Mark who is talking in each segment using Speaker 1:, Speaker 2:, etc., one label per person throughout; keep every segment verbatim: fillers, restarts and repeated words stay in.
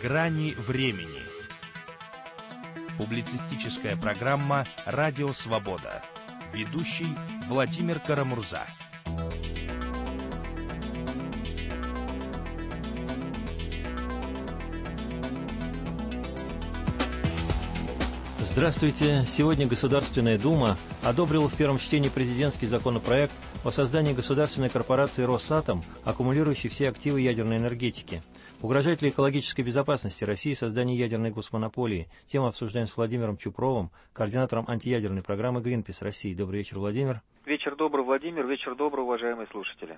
Speaker 1: Грани времени. Публицистическая программа «Радио Свобода». Ведущий Владимир Карамурза.
Speaker 2: Здравствуйте! Сегодня Государственная Дума одобрила в первом чтении президентский законопроект о создании государственной корпорации «Росатом», аккумулирующей все активы ядерной энергетики. Угрожает ли экологической безопасности России создание ядерной госмонополии? Тему обсуждаем с Владимиром Чупровым, координатором антиядерной программы «Гринпис России». Добрый вечер, Владимир.
Speaker 3: Вечер добрый, Владимир. Вечер добрый, уважаемые слушатели.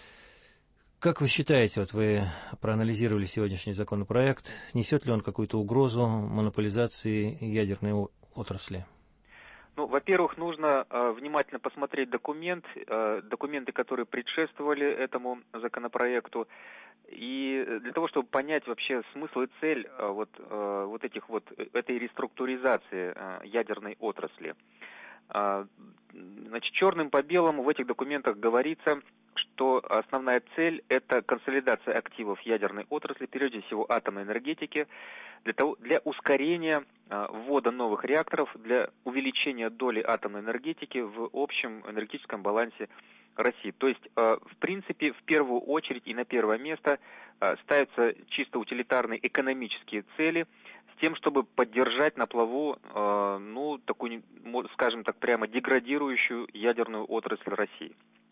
Speaker 2: Как вы считаете, вот вы проанализировали сегодняшний законопроект, несет ли он какую-то угрозу монополизации ядерной отрасли?
Speaker 3: Ну, во-первых, нужно э, внимательно посмотреть документ, э, документы, которые предшествовали этому законопроекту, и для того, чтобы понять вообще смысл и цель э, вот, э, вот этих вот этой реструктуризации э, ядерной отрасли. Э, значит, черным по белому в этих документах говорится, что основная цель – это консолидация активов ядерной отрасли, прежде всего атомной энергетики, для, того, для ускорения э, ввода новых реакторов, для увеличения доли атомной энергетики в общем энергетическом балансе России. То есть, э, в принципе, в первую очередь и на первое место э, ставятся чисто утилитарные экономические цели с тем, чтобы поддержать на плаву, э, ну, такую, скажем так, прямо деградирующую ядерную отрасль России.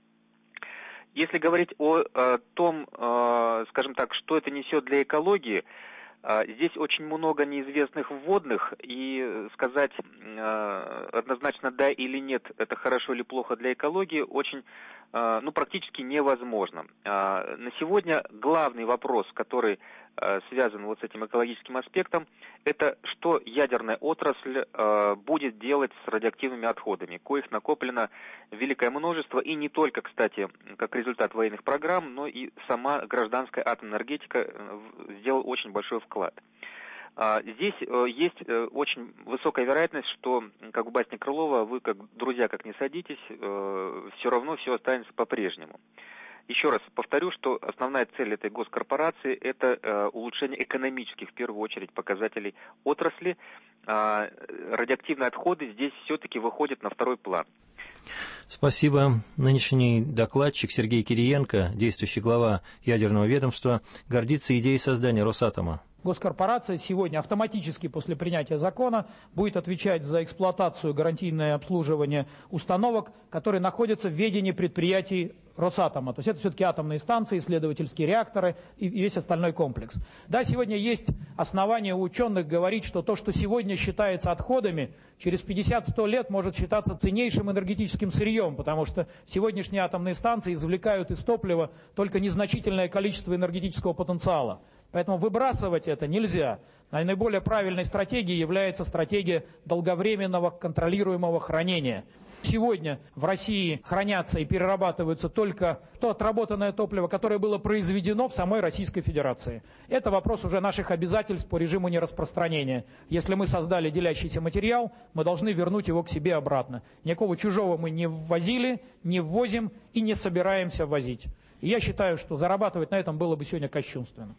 Speaker 3: Если говорить о, о том, э, скажем так, что это несет для экологии, э, здесь очень много неизвестных вводных, и сказать э, однозначно да или нет, это хорошо или плохо для экологии, очень, э, ну, практически невозможно. Э, на сегодня главный вопрос, который э, связан вот с этим экологическим аспектом, это что ядерная отрасль э, будет делать с радиоактивными отходами, коих накоплено великое множество, и не только, кстати, как результат военных программ, но и сама гражданская атомная энергетика сделала очень большой вклад. Здесь есть очень высокая вероятность, что, как в басне Крылова, вы, как друзья, как не садитесь, все равно все останется по-прежнему. Еще раз повторю, что основная цель этой госкорпорации – это улучшение экономических, в первую очередь, показателей отрасли. Радиоактивные отходы здесь все-таки выходят на второй план.
Speaker 2: Спасибо. Нынешний докладчик Сергей Кириенко, действующий глава ядерного ведомства, гордится идеей создания Росатома.
Speaker 4: Госкорпорация сегодня автоматически после принятия закона будет отвечать за эксплуатацию, гарантийное обслуживание установок, которые находятся в ведении предприятий Росатома. То есть это все-таки атомные станции, исследовательские реакторы и весь остальной комплекс. Да, сегодня есть основания у ученых говорить, что то, что сегодня считается отходами, через пятьдесят-сто лет может считаться ценнейшим энергетическим сырьем, потому что сегодняшние атомные станции извлекают из топлива только незначительное количество энергетического потенциала. Поэтому выбрасывать это нельзя. Наиболее правильной стратегией является стратегия долговременного контролируемого хранения. Сегодня в России хранятся и перерабатываются только то отработанное топливо, которое было произведено в самой Российской Федерации. Это вопрос уже наших обязательств по режиму нераспространения. Если мы создали делящийся материал, мы должны вернуть его к себе обратно. Никакого чужого мы не ввозили, не ввозим и не собираемся ввозить. И я считаю, что зарабатывать на этом было бы сегодня кощунственно.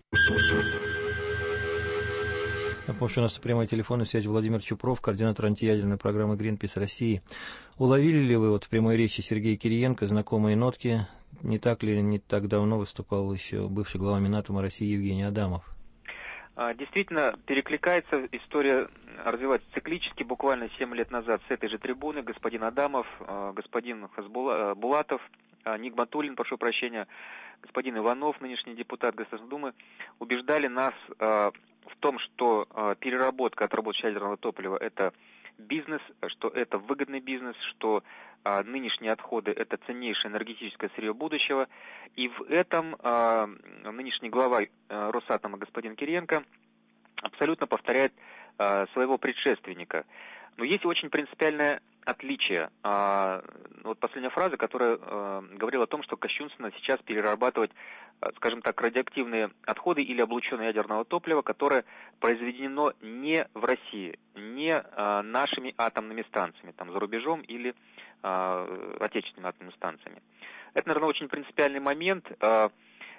Speaker 2: Напомню, что у нас прямой телефонная связь Владимир Чупров, координатор антиядерной программы «Гринпис России». Уловили ли вы вот в прямой речи Сергея Кириенко знакомые нотки? Не так ли не так давно выступал еще бывший глава Минатома России Евгений Адамов?
Speaker 3: Действительно, перекликается история, развивается циклически. Буквально семь лет назад с этой же трибуны господин Адамов, господин Хасбулатов, Нигматуллин, прошу прощения, господин Иванов, нынешний депутат Государственной Думы, убеждали нас в том, что переработка, отработка ядерного топлива – это бизнес, что это выгодный бизнес, что а, нынешние отходы – это ценнейшее энергетическое сырье будущего. И в этом а, нынешний глава а, Росатома господин Кириенко абсолютно повторяет а, своего предшественника. Но есть очень принципиальное отличие. А, вот последняя фраза, которая а, говорила о том, что кощунственно сейчас перерабатывать, а, скажем так, радиоактивные отходы или облученное ядерного топлива, которое произведено не в России, не а, нашими атомными станциями, там, за рубежом или а, отечественными атомными станциями. Это, наверное, очень принципиальный момент. А,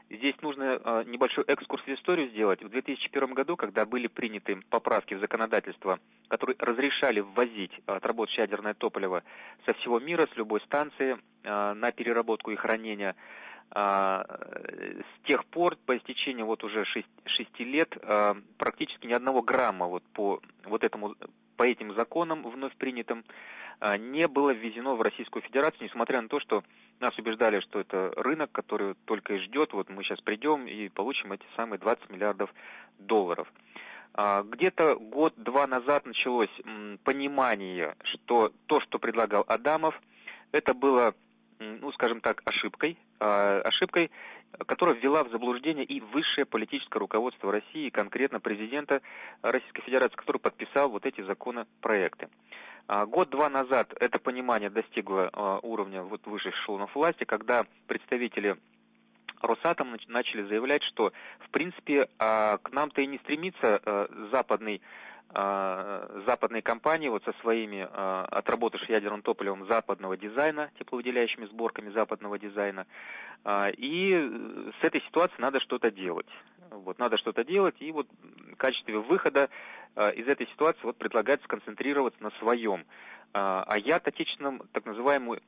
Speaker 3: Здесь нужно э, небольшой экскурс в историю сделать. В две тысячи первом году, когда были приняты поправки в законодательство, которые разрешали ввозить отработавшее ядерное топливо со всего мира, с любой станции, э, на переработку и хранение, э, с тех пор, по истечении вот уже шести лет, э, практически ни одного грамма вот по, вот этому, по этим законам вновь принятым не было ввезено в Российскую Федерацию, несмотря на то, что нас убеждали, что это рынок, который только и ждет, вот мы сейчас придем и получим эти самые двадцать миллиардов долларов. Где-то год-два назад началось понимание, что то, что предлагал Адамов, это было, ну, скажем так, ошибкой, ошибкой, которая ввела в заблуждение и высшее политическое руководство России, и конкретно президента Российской Федерации, который подписал вот эти законопроекты. Год-два назад это понимание достигло уровня вот высших эшелонов власти, когда представители Росатома начали заявлять, что в принципе к нам-то и не стремится западный западные компании вот со своими отработавшими ядерным топливом западного дизайна, тепловыделяющими сборками западного дизайна, и с этой ситуацией надо что-то делать. Вот, надо что-то делать, и вот в качестве выхода из этой ситуации вот предлагается сконцентрироваться на своем. А я отечественном, так называемую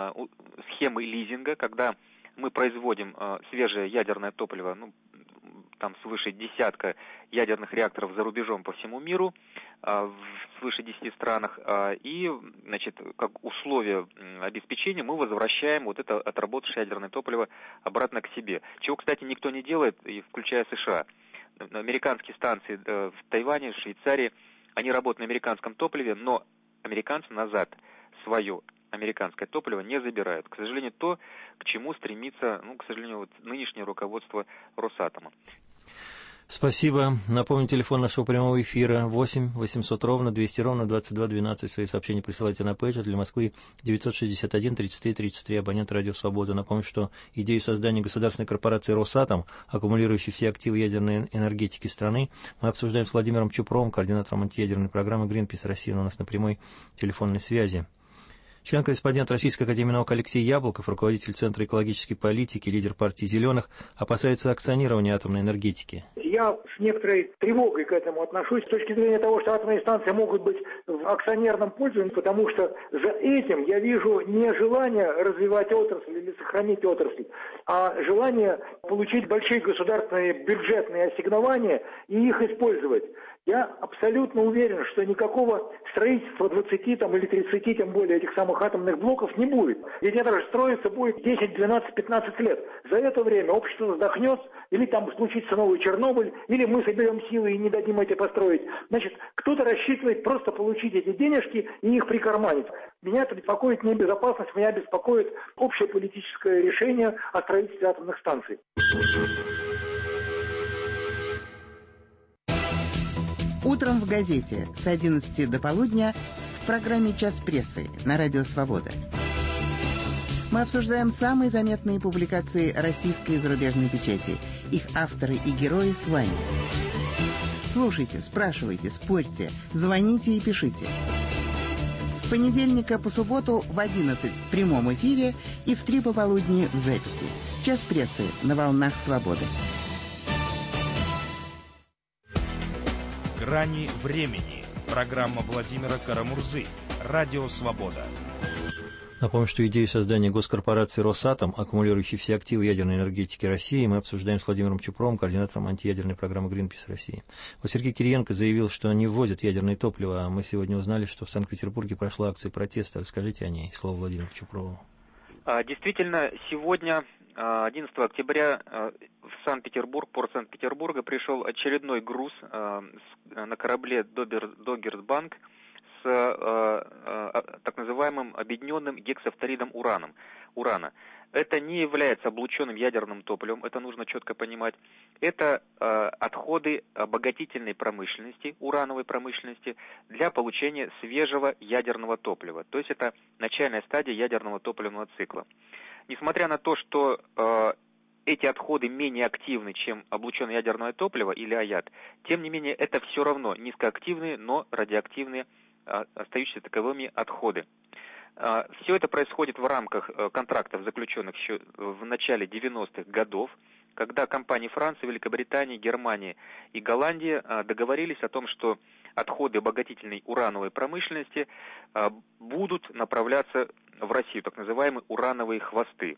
Speaker 3: схемой лизинга, когда мы производим свежее ядерное топливо, ну, там свыше десятка ядерных реакторов за рубежом по всему миру, в свыше десяти странах, и, значит, как условие обеспечения мы возвращаем вот это отработавшее ядерное топливо обратно к себе. Чего, кстати, никто не делает, включая США. Американские станции в Тайване, в Швейцарии, они работают на американском топливе, но американцы назад свое американское топливо не забирают. К сожалению, то, к чему стремится, ну, к сожалению, вот нынешнее руководство Росатома.
Speaker 2: Спасибо. Напомню, телефон нашего прямого эфира восемь восемьсот ровно двести ровно двадцать два двенадцать. Свои сообщения присылайте на пейджер. Для Москвы девятьсот шестьдесят один тридцать три тридцать три. Абонент Радио Свобода. Напомню, что идею создания государственной корпорации «Росатом», аккумулирующей все активы ядерной энергетики страны, мы обсуждаем с Владимиром Чупровым, координатором антиядерной программы «Гринпис России». Он у нас на прямой телефонной связи. Член-корреспондент Российской академии наук Алексей Яблоков, руководитель Центра экологической политики, лидер партии «Зеленых», опасается акционирования атомной энергетики.
Speaker 5: Я с некоторой тревогой к этому отношусь с точки зрения того, что атомные станции могут быть в акционерном пользовании, потому что за этим я вижу не желание развивать отрасль или сохранить отрасль, а желание получить большие государственные бюджетные ассигнования и их использовать. Я абсолютно уверен, что никакого строительства двадцати там, или тридцати, тем более этих самых атомных блоков не будет. Генератор строится будет десять, двенадцать, пятнадцать лет. За это время общество вздохнет, или там случится новый Чернобыль, или мы соберем силы и не дадим эти построить. Значит, кто-то рассчитывает просто получить эти денежки и их прикарманить. Меня это беспокоит не безопасность, меня беспокоит общее политическое решение о строительстве атомных станций.
Speaker 6: Утром в газете с одиннадцати до полудня в программе «Час прессы» на Радио Свобода. Мы обсуждаем самые заметные публикации российской и зарубежной печати, их авторы и герои с вами. Слушайте, спрашивайте, спорьте, звоните и пишите. С понедельника по субботу в одиннадцать в прямом эфире и в три пополудни в записи. «Час прессы» на волнах Свободы.
Speaker 1: «Грани времени». Программа Владимира Карамурзы. Радио Свобода.
Speaker 2: Напомню, что идею создания госкорпорации «Росатом», аккумулирующей все активы ядерной энергетики России, мы обсуждаем с Владимиром Чупровым, координатором антиядерной программы «Гринпис России». Вот Сергей Кириенко заявил, что не ввозят ядерное топливо, а мы сегодня узнали, что в Санкт-Петербурге прошла акция протеста. Расскажите о ней. Слово Владимиру Чупрову.
Speaker 3: Действительно, сегодня, одиннадцатого октября, в Санкт-Петербург, порт Санкт-Петербурга, пришел очередной груз на корабле «Доггерсбанк» с так называемым объединенным гексафторидом ураном, урана. Это не является облученным ядерным топливом, это нужно четко понимать. Это отходы обогатительной промышленности, урановой промышленности, для получения свежего ядерного топлива. То есть это начальная стадия ядерного топливного цикла. Несмотря на то, что эти отходы менее активны, чем облученное ядерное топливо или АЯД, тем не менее это все равно низкоактивные, но радиоактивные, остающиеся таковыми отходы. Все это происходит в рамках контрактов, заключенных еще в начале девяностых годов когда компании Франции, Великобритании, Германии и Голландии договорились о том, что отходы обогатительной урановой промышленности будут направляться в Россию, так называемые урановые хвосты.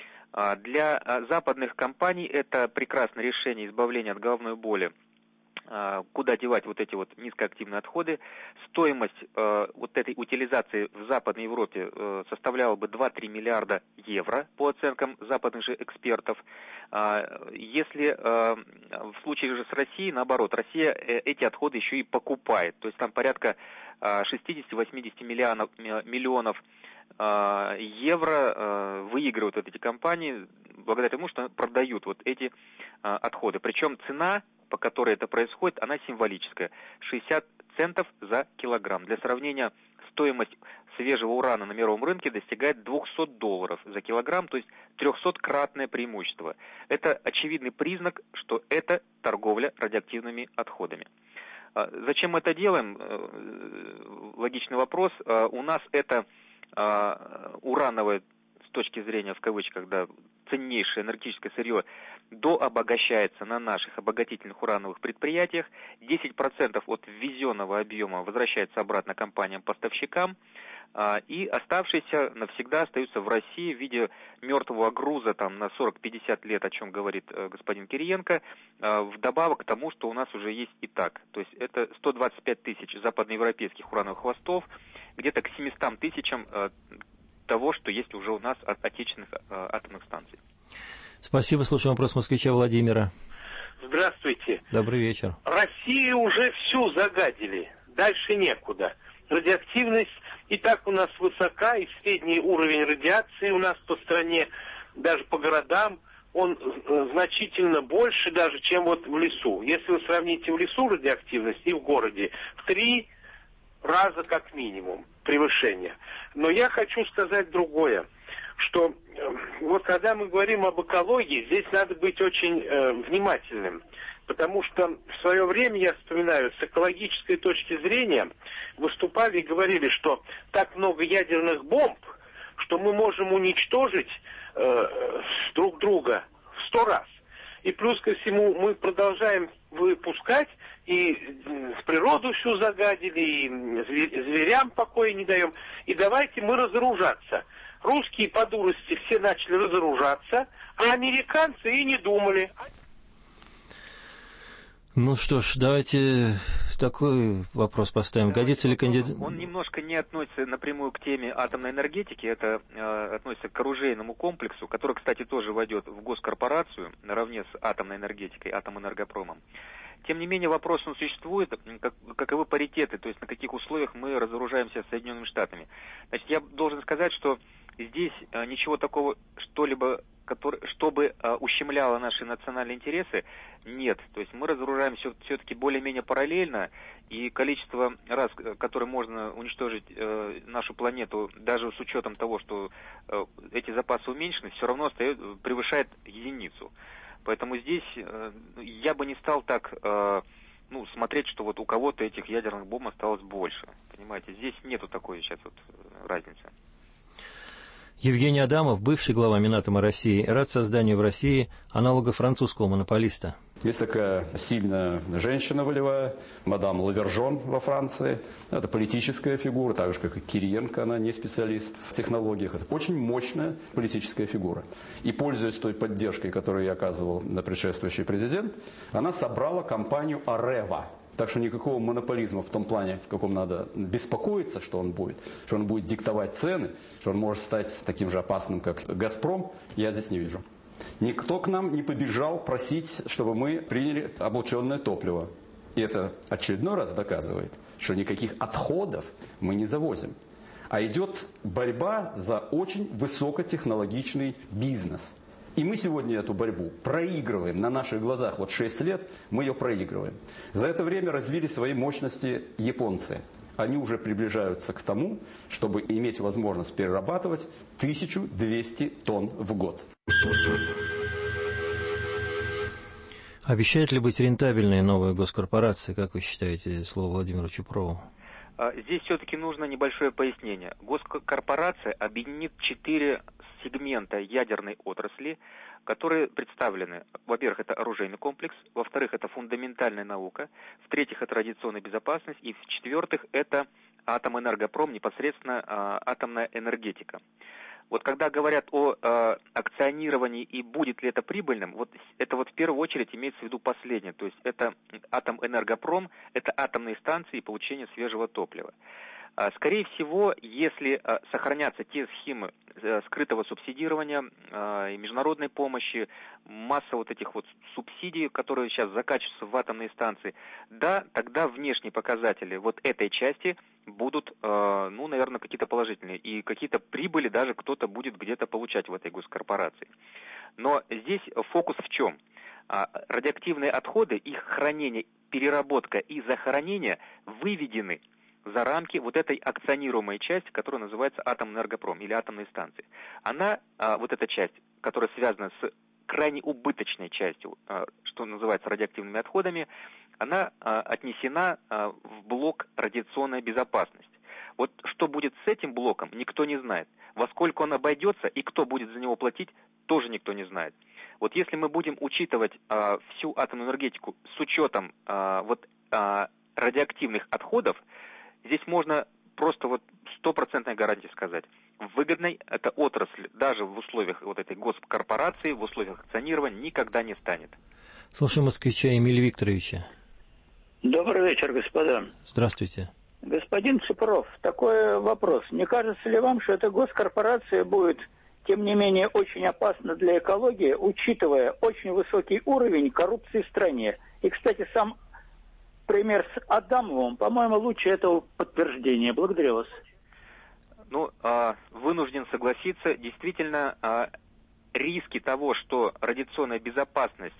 Speaker 3: Для западных компаний это прекрасное решение избавления от головной боли, куда девать вот эти вот низкоактивные отходы. Стоимость э, вот этой утилизации в Западной Европе э, составляла бы два-три миллиарда евро по оценкам западных же экспертов. Э, если э, в случае же с Россией, наоборот, Россия э, эти отходы еще и покупает. То есть там порядка э, шестьдесят-восемьдесят миллионов, миллионов э, евро э, выигрывают вот эти компании благодаря тому, что продают вот эти э, отходы. Причем цена, по которой это происходит, она символическая. шестьдесят центов за килограмм. Для сравнения, стоимость свежего урана на мировом рынке достигает двести долларов за килограмм, то есть трехсоткратное преимущество. Это очевидный признак, что это торговля радиоактивными отходами. Зачем мы это делаем? Логичный вопрос. У нас это урановое, с точки зрения, в кавычках, да, ценнейшее энергетическое сырье дообогащается на наших обогатительных урановых предприятиях. десять процентов от ввезенного объема возвращается обратно компаниям-поставщикам, и оставшиеся навсегда остаются в России в виде мертвого груза там, на сорок-пятьдесят лет, о чем говорит господин Кириенко, вдобавок к тому, что у нас уже есть и так. То есть это сто двадцать пять тысяч западноевропейских урановых хвостов, где-то к семистам тысячам того, что есть уже у нас от отечественных э, атомных станций.
Speaker 2: Спасибо. Слушаем вопрос москвича Владимира.
Speaker 7: Здравствуйте.
Speaker 2: Добрый вечер.
Speaker 7: Россию уже всю загадили. Дальше некуда. Радиоактивность и так у нас высока, и средний уровень радиации у нас по стране, даже по городам, он э, значительно больше даже, чем вот в лесу. Если вы сравните в лесу радиоактивность и в городе, в три раза как минимум превышение. Но я хочу сказать другое, что э, вот когда мы говорим об экологии, здесь надо быть очень э, внимательным, потому что в свое время, я вспоминаю, с экологической точки зрения выступали и говорили, что так много ядерных бомб, что мы можем уничтожить э, друг друга в сто раз. И плюс ко всему мы продолжаем выпускать, и природу всю загадили, и зверям покоя не даем. И давайте мы разоружаться. Русские по дурости все начали разоружаться, а американцы и не думали.
Speaker 2: Ну что ж, давайте такой вопрос поставим. Годится ли кандидат...
Speaker 3: Он немножко не относится напрямую к теме атомной энергетики, это э, относится к оружейному комплексу, который, кстати, тоже войдет в госкорпорацию наравне с атомной энергетикой, Атомэнергопромом. Тем не менее, вопрос он существует, как, каковы паритеты, то есть на каких условиях мы разоружаемся с Соединенными Штатами. Значит, я должен сказать, что здесь а, ничего такого, что-либо, который, чтобы а, ущемляло наши национальные интересы, нет. То есть мы разоружаемся все-таки более-менее параллельно, и количество раз, которое можно уничтожить э, нашу планету, даже с учетом того, что э, эти запасы уменьшены, все равно остается, превышает единицу. Поэтому здесь э, я бы не стал так э, ну, смотреть, что вот у кого-то этих ядерных бомб осталось больше. Понимаете, здесь нету такой сейчас вот разницы.
Speaker 2: Евгений Адамов, бывший глава Минатома России, рад созданию в России аналога французского монополиста.
Speaker 8: Есть такая сильная женщина волевая, мадам Лавержон во Франции. Это политическая фигура, так же, как и Кириенко, она не специалист в технологиях. Это очень мощная политическая фигура. И, пользуясь той поддержкой, которую я оказывал на предшествующий президент, она собрала компанию Арева. Так что никакого монополизма в том плане, в каком надо беспокоиться, что он будет, что он будет диктовать цены, что он может стать таким же опасным, как «Газпром», я здесь не вижу. Никто к нам не побежал просить, чтобы мы приняли облученное топливо. И это очередной раз доказывает, что никаких отходов мы не завозим. А идет борьба за очень высокотехнологичный бизнес. И мы сегодня эту борьбу проигрываем на наших глазах. Вот шесть лет мы ее проигрываем. За это время развили свои мощности японцы. Они уже приближаются к тому, чтобы иметь возможность перерабатывать тысячу двести тонн в год.
Speaker 2: Обещает ли быть рентабельной новая госкорпорация, как вы считаете, слово Владимиру Чупрову?
Speaker 3: Здесь все-таки нужно небольшое пояснение. Госкорпорация объединит четыре сегмента ядерной отрасли, которые представлены. Во-первых, это оружейный комплекс, во-вторых, это фундаментальная наука, в-третьих, это радиационная безопасность, и в-четвертых, это Атомэнергопром, непосредственно а, атомная энергетика. Вот когда говорят о э, акционировании и будет ли это прибыльным, вот это вот в первую очередь имеется в виду последнее. То есть это Атомэнергопром, это атомные станции и получение свежего топлива. А, скорее всего, если а, сохранятся те схемы а, скрытого субсидирования а, и международной помощи, масса вот этих вот субсидий, которые сейчас закачиваются в атомные станции, да, тогда внешние показатели вот этой части будут, э, ну, наверное, какие-то положительные. И какие-то прибыли даже кто-то будет где-то получать в этой госкорпорации. Но здесь фокус в чем? А, радиоактивные отходы, их хранение, переработка и захоронение выведены за рамки вот этой акционируемой части, которая называется Атомэнергопром или атомные станции. Она, а, вот эта часть, которая связана с крайне убыточной частью, а, что называется радиоактивными отходами, она а, отнесена а, в блок радиационная безопасность. Вот что будет с этим блоком, никто не знает. Во сколько он обойдется и кто будет за него платить, тоже никто не знает. Вот если мы будем учитывать а, всю атомную энергетику с учетом а, вот, а, радиоактивных отходов, здесь можно просто вот стопроцентной гарантии сказать. Выгодной эта отрасль даже в условиях вот этой госкорпорации, в условиях акционирования никогда не станет.
Speaker 2: Слушаем москвича Эмилия Викторовича.
Speaker 9: Добрый вечер, господа.
Speaker 2: Здравствуйте.
Speaker 9: Господин Цыпров, такой вопрос. Не кажется ли вам, что эта госкорпорация будет, тем не менее, очень опасна для экологии, учитывая очень высокий уровень коррупции в стране? И, кстати, сам пример с Адамовым, по-моему, лучше этого подтверждения. Благодарю вас.
Speaker 3: Ну, вынужден согласиться. Действительно, риски того, что радиационная безопасность,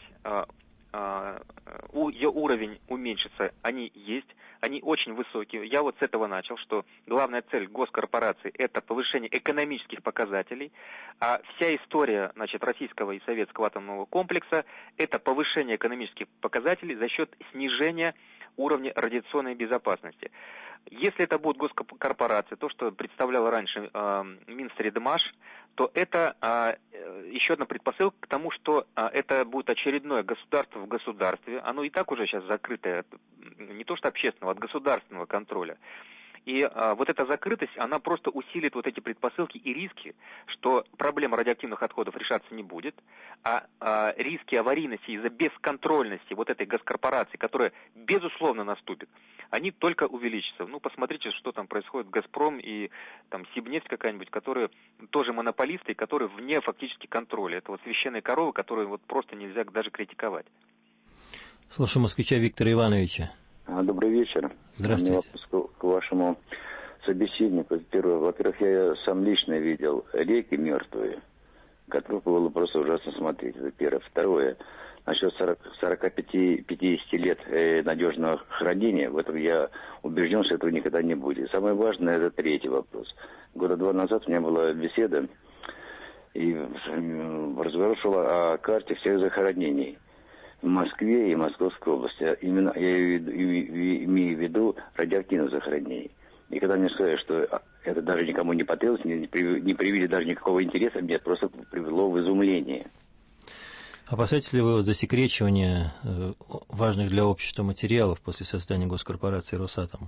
Speaker 3: ее уровень уменьшится, они есть, они очень высокие. Я вот с этого начал, что главная цель госкорпорации – это повышение экономических показателей, а вся история, значит, российского и советского атомного комплекса – это повышение экономических показателей за счет снижения уровня радиационной безопасности. Если это будет госкорпорация, то, что представлял раньше э, Минсредмаш, то это э, еще одна предпосылка к тому, что э, это будет очередное государство в государстве. Оно и так уже сейчас закрытое, не то что общественного, а от государственного контроля. И а, вот эта закрытость, она просто усилит вот эти предпосылки и риски, что проблема радиоактивных отходов решаться не будет, а, а риски аварийности из-за бесконтрольности вот этой госкорпорации, которая безусловно наступит, они только увеличатся. Ну, посмотрите, что там происходит, «Газпром» и там «Сибнефть» какая-нибудь, которые тоже монополисты, и которые вне фактически контроля. Это вот священные коровы, которые вот просто нельзя даже критиковать.
Speaker 2: Слушаю москвича Виктора Ивановича.
Speaker 10: Добрый вечер.
Speaker 2: Здравствуйте.
Speaker 10: Вопрос к вашему собеседнику. Первое, во-первых, я сам лично видел реки мертвые, которых было просто ужасно смотреть. Это первое. Второе, насчет сорока пяти-пятидесяти лет надежного хранения, в этом я убежден, что этого никогда не будет. Самое важное, это третий вопрос. Года два назад у меня была беседа, и разговор шел о карте всех захоронений в Москве и Московской области. Именно я имею в виду радиоактивных захоронений. И когда мне сказали, что это даже никому не потребовалось, не привели даже никакого интереса, меня просто привело в изумление.
Speaker 2: Опасаетесь ли вы засекречивания важных для общества материалов после создания госкорпорации «Росатом»?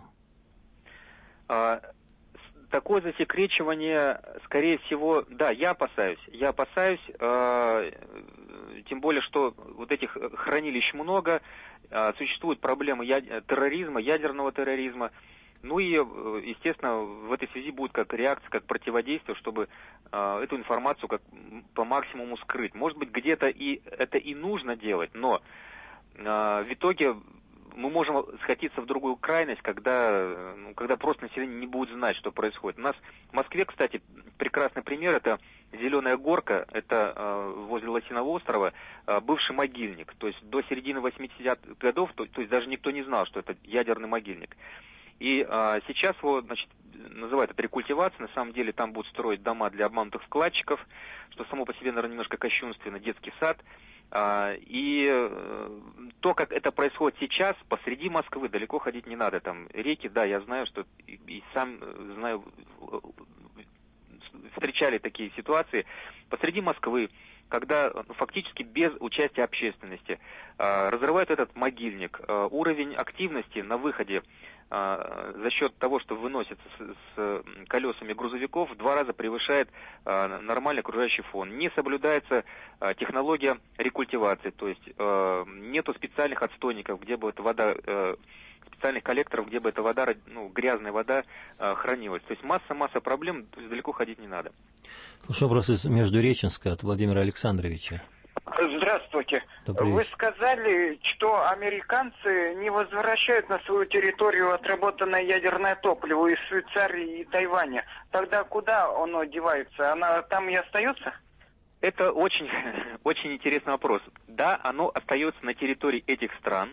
Speaker 3: А, такое засекречивание, скорее всего, да, я опасаюсь. Я опасаюсь, э, тем более, что вот этих хранилищ много, э, существуют проблемы я, терроризма, ядерного терроризма. Ну и, естественно, в этой связи будет как реакция, как противодействие, чтобы э, эту информацию как по максимуму скрыть. Может быть, где-то и это и нужно делать, но э, в итоге мы можем схватиться в другую крайность, когда, ну, когда просто население не будет знать, что происходит. У нас в Москве, кстати, прекрасный пример, это Зеленая Горка, это э, возле Лосиного острова, э, бывший могильник. То есть до середины восьмидесятых годов, то, то есть даже никто не знал, что это ядерный могильник. И а, сейчас его, значит, называют это рекультивацией, на самом деле там будут строить дома для обманутых вкладчиков, что само по себе, наверное, немножко кощунственно, детский сад. А, и а, то, как это происходит сейчас, посреди Москвы далеко ходить не надо. Там реки, да, я знаю, что и, и сам знаю, встречали такие ситуации. Посреди Москвы, когда фактически без участия общественности э, разрывают этот могильник, э, уровень активности на выходе э, за счет того, что выносится с, с колесами грузовиков, в два раза превышает э, нормальный окружающий фон. Не соблюдается э, технология рекультивации, то есть э, нету специальных отстойников, где бы эта вода... Э, специальных коллекторов, где бы эта вода, ну, грязная вода э, хранилась. То есть масса-масса проблем, то есть далеко ходить не надо.
Speaker 2: Слушай, вопрос из Междуреченска от Владимира Александровича.
Speaker 11: Здравствуйте.
Speaker 2: Добрый
Speaker 11: Вы
Speaker 2: вечер.
Speaker 11: сказали, что американцы не возвращают на свою территорию отработанное ядерное топливо из Швейцарии и Тайваня. Тогда куда оно девается? Оно там и остается?
Speaker 3: Это очень, очень интересный вопрос. Да, оно остается на территории этих стран.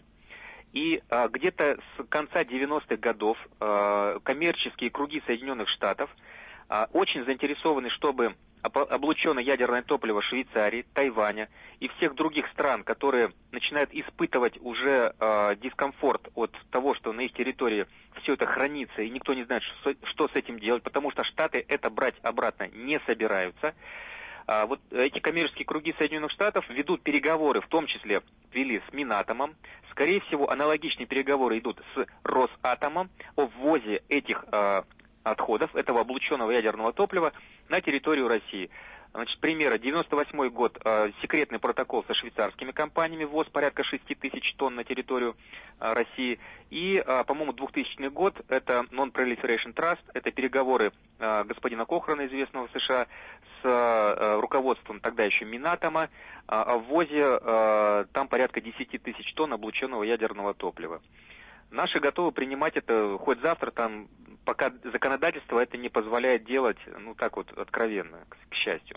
Speaker 3: И а, где-то с конца девяностых годов а, коммерческие круги Соединенных Штатов а, очень заинтересованы, чтобы облученное ядерное топливо Швейцарии, Тайваня и всех других стран, которые начинают испытывать уже а, дискомфорт от того, что на их территории все это хранится, и никто не знает, что, что с этим делать, потому что Штаты это брать обратно не собираются. А, вот эти коммерческие круги Соединенных Штатов ведут переговоры, в том числе вели с Минатомом. Скорее всего, аналогичные переговоры идут с Росатомом о ввозе этих э, отходов, этого облученного ядерного топлива на территорию России. Значит, примеры. девяносто восьмой год, э, секретный протокол со швейцарскими компаниями, ввоз порядка шесть тысяч тонн на территорию э, России. И, э, по-моему, двухтысячный год, это Non-Proliferation Trust, это переговоры э, господина Кохрана, известного в США, с э, руководством тогда еще Минатома, э, о ввозе э, там порядка десять тысяч тонн облученного ядерного топлива. Наши готовы принимать это хоть завтра, там, пока законодательство это не позволяет делать, ну так вот, откровенно, к, к счастью.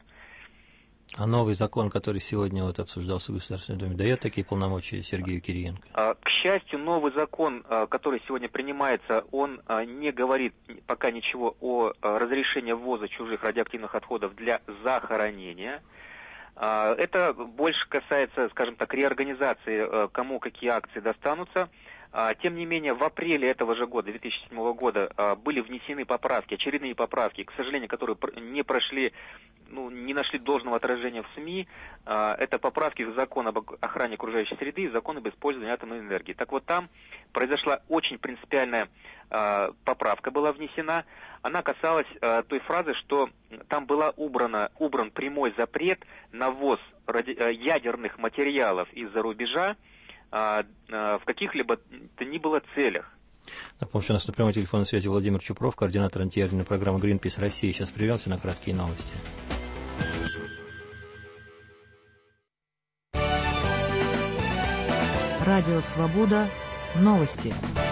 Speaker 2: А новый закон, который сегодня вот обсуждался в Государственной Думе, дает такие полномочия Сергею Кириенко?
Speaker 3: К счастью, новый закон, который сегодня принимается, он не говорит пока ничего о разрешении ввоза чужих радиоактивных отходов для захоронения. Это больше касается, скажем так, реорганизации, кому какие акции достанутся. Тем не менее, в апреле этого же года, две тысячи седьмого года, были внесены поправки, очередные поправки, к сожалению, которые не прошли, ну, не нашли должного отражения в СМИ. Это поправки в закон об охране окружающей среды и в закон об использовании атомной энергии. Так вот, там произошла очень принципиальная поправка, была внесена. Она касалась той фразы, что там была убрана, убран прямой запрет на ввоз ядерных материалов из-за рубежа в каких-либо то ни было целях.
Speaker 2: Напомню, что у нас на прямой телефонной связи Владимир Чупров, координатор антиядерной программы Greenpeace России. Сейчас прервемся на краткие новости.
Speaker 12: Радио «Свобода». Новости.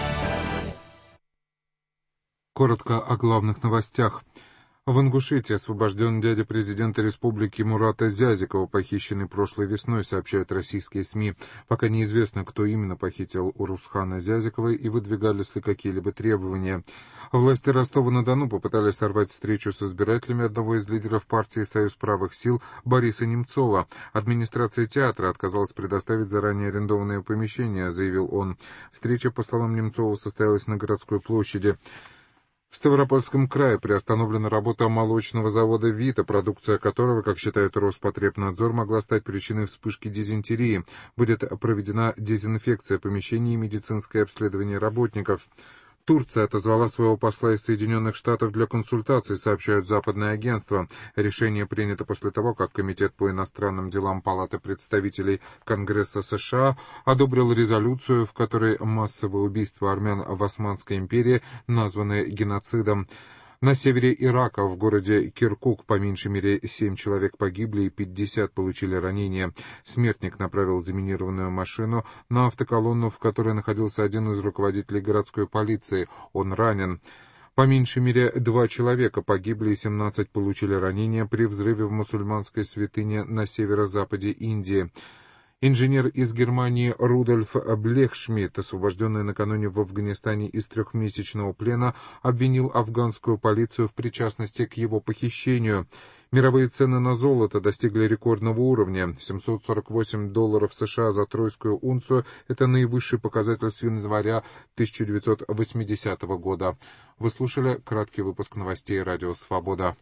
Speaker 13: Коротко о главных новостях. В Ингушетии освобожден дядя президента республики Мурата Зязикова, похищенный прошлой весной, сообщают российские СМИ. Пока неизвестно, кто именно похитил Урусхана Зязикова и выдвигались ли какие-либо требования. Власти Ростова-на-Дону попытались сорвать встречу с избирателями одного из лидеров партии «Союз правых сил» Бориса Немцова. Администрация театра отказалась предоставить заранее арендованное помещение, заявил он. Встреча, по словам Немцова, состоялась на городской площади. В Ставропольском крае приостановлена работа молочного завода «Вита», продукция которого, как считает Роспотребнадзор, могла стать причиной вспышки дизентерии. Будет проведена дезинфекция помещений и медицинское обследование работников. Турция отозвала своего посла из Соединенных Штатов для консультаций, сообщают западные агентства. Решение принято после того, как Комитет по иностранным делам Палаты представителей Конгресса США одобрил резолюцию, в которой массовое убийство армян в Османской империи названы геноцидом. На севере Ирака, в городе Киркук, по меньшей мере семь человек погибли и пятьдесят получили ранения. Смертник направил заминированную машину на автоколонну, в которой находился один из руководителей городской полиции. Он ранен. По меньшей мере два человека погибли и семнадцать получили ранения при взрыве в мусульманской святыне на северо-западе Индии. Инженер из Германии Рудольф Блехшмидт, освобожденный накануне в Афганистане из трехмесячного плена, обвинил афганскую полицию в причастности к его похищению. Мировые цены на золото достигли рекордного уровня – семьсот сорок восемь долларов США за тройскую унцию. Это наивысший показатель с января тысяча девятьсот восьмидесятого года. Вы слушали краткий выпуск новостей «Радио Свобода».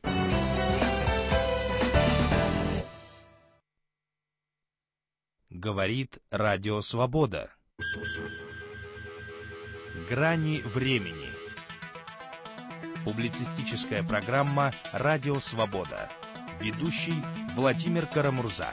Speaker 1: Говорит Радио Свобода. Грани времени. Публицистическая программа «Радио Свобода». Ведущий Владимир Карамурза.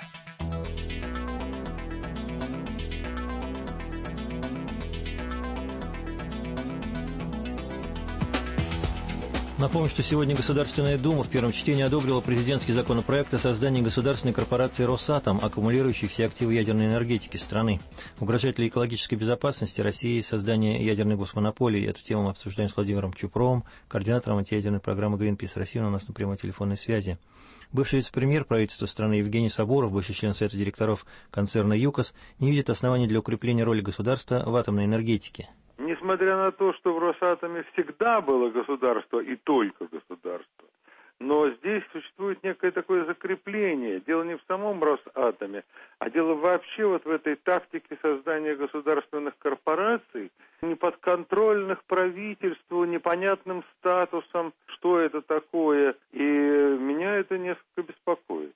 Speaker 2: Напомню, что сегодня Государственная Дума в первом чтении одобрила президентский законопроект о создании государственной корпорации «Росатом», аккумулирующей все активы ядерной энергетики страны. Угрожает ли экологической безопасности России создание ядерной госмонополии? Эту тему мы обсуждаем с Владимиром Чупровым, координатором антиядерной программы Greenpeace России. Он у нас на прямой телефонной связи. Бывший вице-премьер правительства страны Евгений Сабуров, бывший член Совета директоров концерна ЮКОС, не видит оснований для укрепления роли государства в атомной энергетике.
Speaker 14: Несмотря на то, что в Росатоме всегда было государство и только государство, но здесь существует некое такое закрепление. Дело не в самом Росатоме, а дело вообще вот в этой тактике создания государственных корпораций, неподконтрольных правительству, непонятным статусом, что это такое, и меня это несколько беспокоит.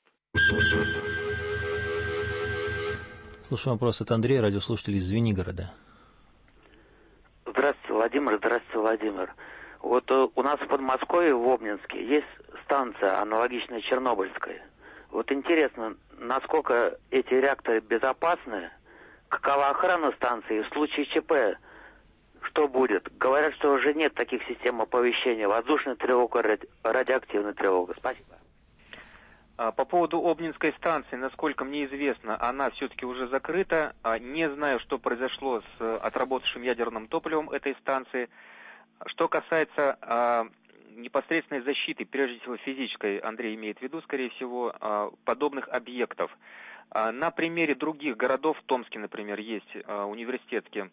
Speaker 2: Слушаю вопрос от Андрея, радиослушатель из Звенигорода.
Speaker 15: Здравствуйте, Владимир. Здравствуйте, Владимир. Вот у нас в Подмосковье, в Обнинске, есть станция, аналогичная Чернобыльской. Вот интересно, насколько эти реакторы безопасны, какова охрана станции, в случае ЧП что будет? Говорят, что уже нет таких систем оповещения, воздушная тревога, ради... радиоактивная тревога. Спасибо.
Speaker 3: По поводу Обнинской станции, насколько мне известно, она все-таки уже закрыта. Не знаю, что произошло с отработавшим ядерным топливом этой станции. Что касается а, непосредственной защиты, прежде всего физической, Андрей имеет в виду, скорее всего, а, подобных объектов. А, на примере других городов, в Томске, например, есть а, университетские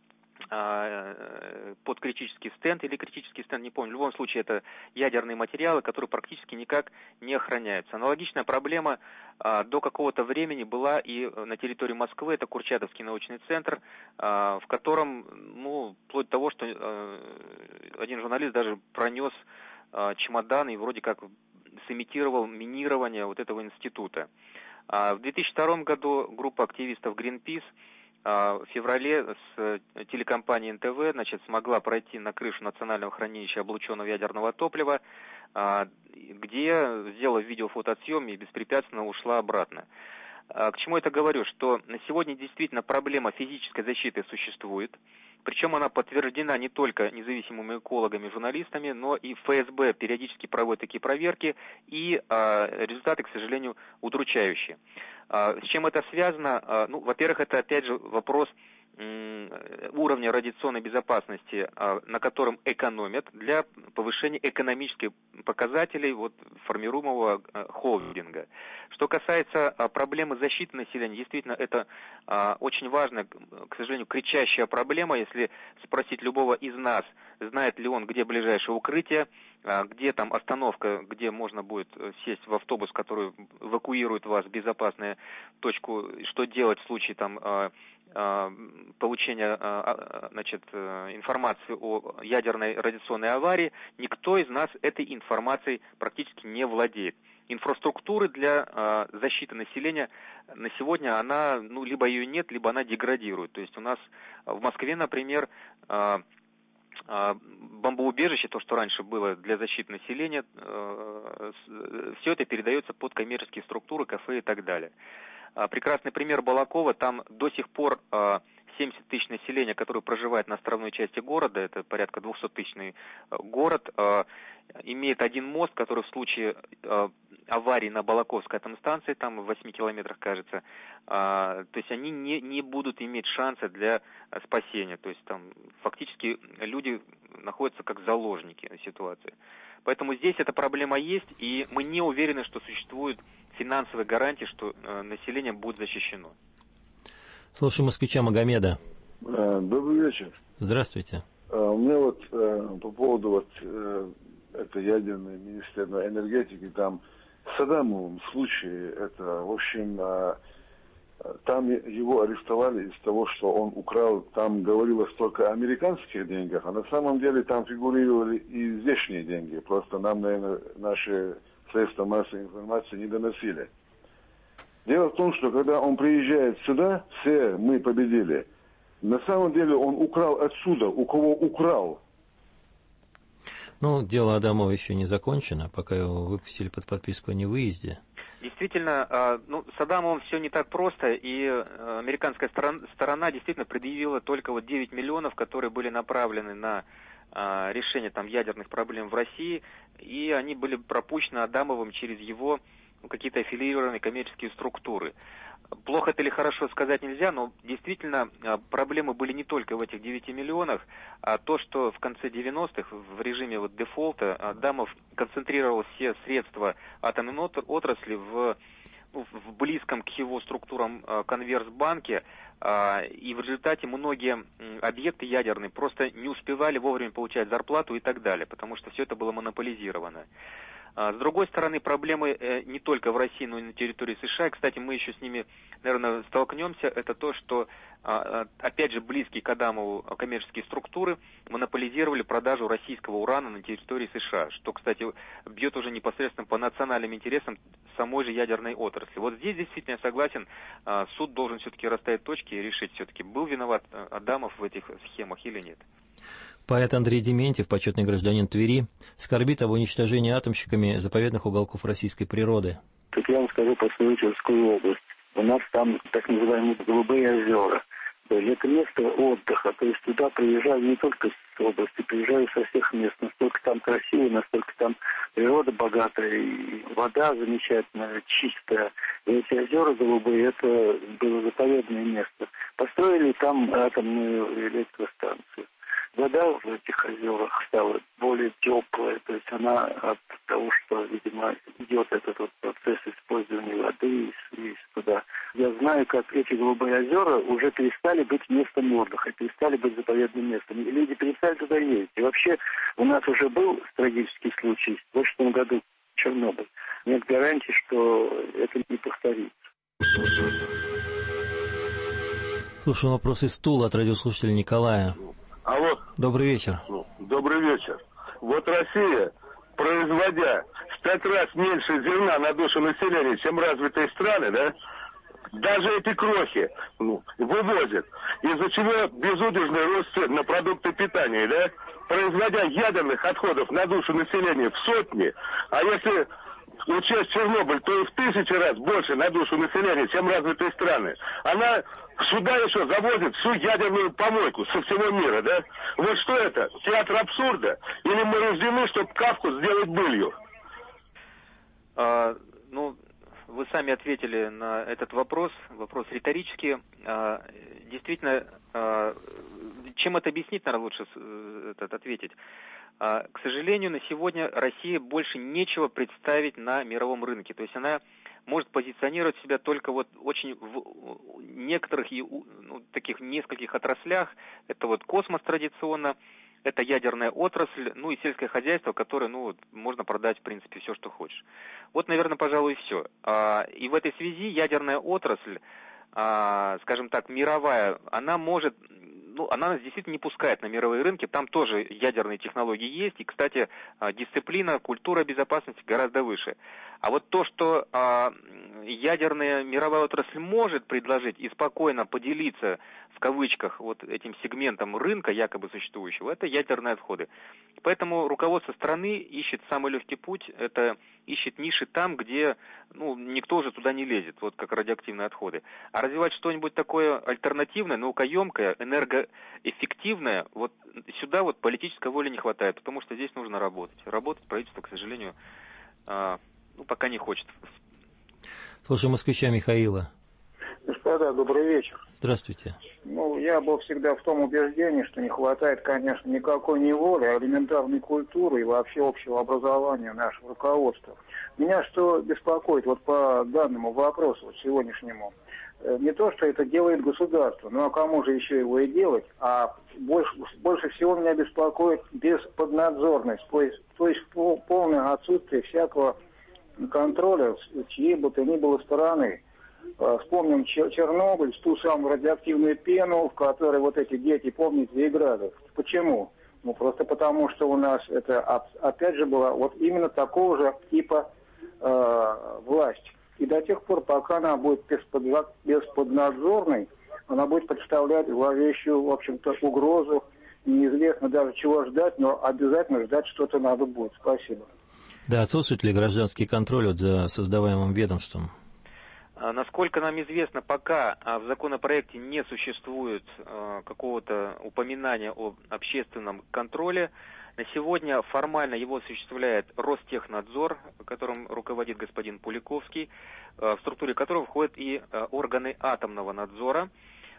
Speaker 3: под критический стенд или критический стенд, не помню. В любом случае это ядерные материалы, которые практически никак не охраняются. Аналогичная проблема а, до какого-то времени была и на территории Москвы. Это Курчатовский научный центр, а, в котором, ну, вплоть до того, что а, один журналист даже пронес а, чемодан и вроде как сымитировал минирование вот этого института. А, в две тысячи втором году группа активистов Greenpeace в феврале с телекомпанией эн тэ вэ, значит, смогла пройти на крышу национального хранилища облученного ядерного топлива, где, сделав видеофотосъем, и беспрепятственно ушла обратно. К чему это говорю? Что на сегодня действительно проблема физической защиты существует, причем она подтверждена не только независимыми экологами, журналистами, но и эф эс бэ периодически проводит такие проверки, и а, результаты, к сожалению, удручающие. А, с чем это связано? А, ну, во-первых, это опять же вопрос м, уровня радиационной безопасности, а, на котором экономят для повышения экономических показателей вот, формируемого а, холдинга. Что касается а, проблемы защиты населения, действительно, это а, очень важная, к сожалению, кричащая проблема. Если спросить любого из нас, знает ли он, где ближайшее укрытие, а, где там остановка, где можно будет сесть в автобус, который эвакуирует вас в безопасную точку, что делать в случае там а, а, получения а, значит, информации о ядерной радиационной аварии, никто из нас этой информацией практически не владеет. Инфраструктуры для а, защиты населения на сегодня, она, ну, либо ее нет, либо она деградирует. То есть у нас в Москве, например, а, а, бомбоубежище, то, что раньше было для защиты населения, а, все это передается под коммерческие структуры, кафе и так далее. А, прекрасный пример Балакова, там до сих пор а, семьдесят тысяч населения, которые проживают на островной части города, это порядка двухсоттысячный город, а, имеет один мост, который в случае а, аварии на Балаковской атомной станции, там в восьми километрах, кажется, а, то есть они не, не будут иметь шанса для спасения. То есть там фактически люди находятся как заложники ситуации. Поэтому здесь эта проблема есть, и мы не уверены, что существуют финансовые гарантии, что а, население будет защищено.
Speaker 2: Слушаем москвича Магомеда.
Speaker 16: Добрый вечер.
Speaker 2: Здравствуйте.
Speaker 16: У меня вот по поводу вот это ядерной министерства энергетики, там Саддамовом случае это, в общем, там его арестовали из того, что он украл, там говорилось только о американских деньгах, а на самом деле там фигурировали и здешние деньги. Просто нам, наверное, наши средства массовой информации не доносили. Дело в том, что когда он приезжает сюда, все мы победили. На самом деле он украл отсюда, у кого украл.
Speaker 2: Ну, дело Адамова еще не закончено, пока его выпустили под подписку о невыезде.
Speaker 3: Действительно, ну, с Адамовым все не так просто, и американская сторона действительно предъявила только вот девять миллионов, которые были направлены на решение там ядерных проблем в России, и они были пропущены Адамовым через его ну, какие-то аффилированные коммерческие структуры. Плохо это или хорошо сказать нельзя, но действительно проблемы были не только в этих девяти миллионах, а то, что в конце девяностых в режиме вот дефолта Адамов концентрировал все средства атомной отрасли в, ну, в близком к его структурам Конверсбанке, и в результате многие объекты ядерные просто не успевали вовремя получать зарплату и так далее, потому что все это было монополизировано. С другой стороны, проблемы не только в России, но и на территории США. И, кстати, мы еще с ними, наверное, столкнемся. Это то, что, опять же, близкие к Адамову коммерческие структуры монополизировали продажу российского урана на территории США, что, кстати, бьет уже непосредственно по национальным интересам самой же ядерной отрасли. Вот здесь действительно я согласен, суд должен все-таки расставить точки и решить, все-таки был виноват Адамов в этих схемах или нет.
Speaker 2: Поэт Андрей Дементьев, почетный гражданин Твери, скорбит об уничтожении атомщиками заповедных уголков российской природы.
Speaker 17: Тут я вам скажу про свою Тверскую область. У нас там так называемые Голубые озера. Это место отдыха, то есть туда приезжают не только с области, приезжают со всех мест. Настолько там красиво, настолько там природа богатая, и вода замечательная, чистая. И эти озера голубые, это было заповедное место. Построили там атомную электростанцию. Вода в этих озерах стала более теплая, то есть она от того, что, видимо, идет этот вот процесс использования воды из, из туда. Я знаю, как эти Голубые озера уже перестали быть местом отдыха, перестали быть заповедным местом. И люди перестали туда ездить. И вообще у нас уже был трагический случай в прошлом году Чернобыль. Нет гарантии, что это не повторится.
Speaker 2: Слушаю вопрос из Тулы от радиослушателя Николая.
Speaker 18: Алло.
Speaker 2: Добрый вечер.
Speaker 18: Добрый вечер. Вот Россия, производя в пять раз меньше зерна на душу населения, чем развитые страны, да, даже эти крохи ну, вывозят, из-за чего безудержный рост цен на продукты питания, да, производя ядерных отходов на душу населения в сотни, а если учесть Чернобыль, то и в тысячи раз больше на душу населения, чем развитые страны. Она сюда еще завозит всю ядерную помойку со всего мира, да? Вот что это? Театр абсурда? Или мы рождены, чтобы Кафку сделать былью?
Speaker 3: А, ну, вы сами ответили на этот вопрос, вопрос риторический. А, действительно, а, чем это объяснить, наверное, лучше этот, ответить. А, к сожалению, на сегодня России больше нечего представить на мировом рынке. То есть она может позиционировать себя только вот очень в некоторых, ну, таких нескольких отраслях. Это вот космос традиционно, это ядерная отрасль, ну и сельское хозяйство, которое, ну, можно продать, в принципе, все, что хочешь. Вот, наверное, пожалуй, и все. И в этой связи ядерная отрасль, скажем так, мировая, она может... Ну, она нас действительно не пускает на мировые рынки, там тоже ядерные технологии есть, и, кстати, дисциплина, культура безопасности гораздо выше. А вот то, что а, ядерная мировая отрасль может предложить и спокойно поделиться, в кавычках, вот этим сегментом рынка, якобы существующего, это ядерные отходы. Поэтому руководство страны ищет самый легкий путь, это ищет ниши там, где ну, никто уже туда не лезет, вот как радиоактивные отходы. А развивать что-нибудь такое альтернативное, наукоемкое, энергоэффективное, вот сюда вот политической воли не хватает, потому что здесь нужно работать. Работать правительство, к сожалению, а, ну, пока не хочет.
Speaker 2: Слушай москвича Михаила.
Speaker 19: Господа, добрый вечер.
Speaker 2: Здравствуйте.
Speaker 19: Ну, я был всегда в том убеждении, что не хватает, конечно, никакой не воли, а элементарной культуры и вообще общего образования нашего руководства. Меня что беспокоит вот по данному вопросу, вот сегодняшнему, не то, что это делает государство, ну а кому же еще его и делать, а больше, больше всего меня беспокоит бесподнадзорность, то есть, то есть полное отсутствие всякого контроля с чьей бы то ни было стороны. Вспомним Чернобыль, ту самую радиоактивную пену, в которой вот эти дети, помните, играли. Почему? Ну, просто потому, что у нас это, опять же, была вот именно такого же типа э, власть. И до тех пор, пока она будет бесподнадзорной, она будет представлять зловещую, в общем-то, угрозу. Неизвестно даже чего ждать, но обязательно ждать что-то надо будет. Спасибо.
Speaker 2: Да, отсутствует ли гражданский контроль вот за создаваемым ведомством?
Speaker 3: Насколько нам известно, пока в законопроекте не существует какого-то упоминания о общественном контроле. На сегодня формально его осуществляет Ростехнадзор, которым руководит господин Пуликовский, в структуре которого входят и органы атомного надзора.